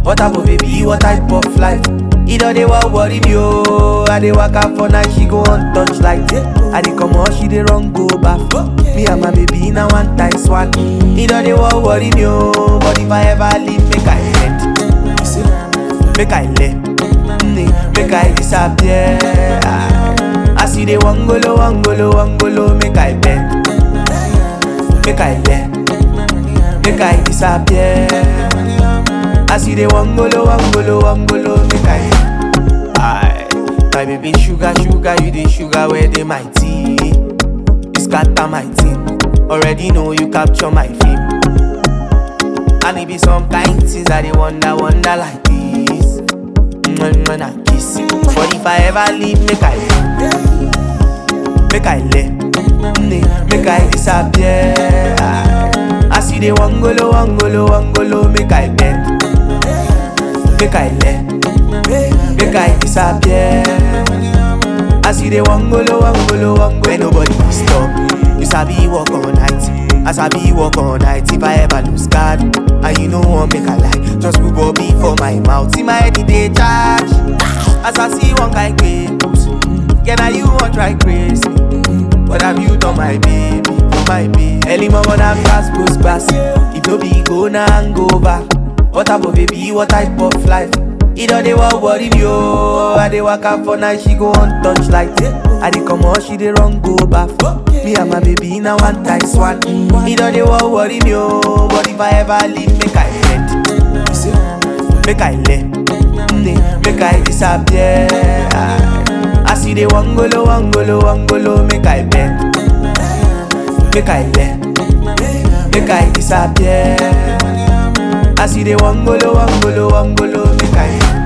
What type of baby, what type of life? You know they want worry me, oh. I dey walk out for night, she go on touch like I dey come out, she dey run go back. Me and my baby now one times one. You know they want worry me, oh. But if I ever leave, make I end. Make I let, make I disappear. I see the wangolo, make I bend. Make I let, make I disappear. I see the wangolo, make I. My baby sugar, you the sugar where they my tea. You scatter my team. Already know you capture my fame. And it be some kind things that they wonder like this. When I kiss you. But if I ever leave, make I let, make I disappear. I see the wangolo, make I bend. Make I let, make I disappear. I see the wangolo, when nobody stop me. You sabi walk all night, I sabi walk all night. If I ever lose God, and you know one make a lie, just put Bobby for my mouth. In my head they charge. As I see one guy goes, yeah now you want try crazy me. What have you done, my baby, my baby? Early mama na pass goes past. If no be go now and go back. What type of baby, what type of life? You know they want worry me, oh. I dey walk out for night, she go on touch like I dey come out, she dey run go back. Me and my baby now one times one. You know they want worry me, oh. But if I ever leave, make I bend. Make I let, make I disappear. I see the wangolo, make I bend. Make I let, make I disappear. I see the wangolo, make I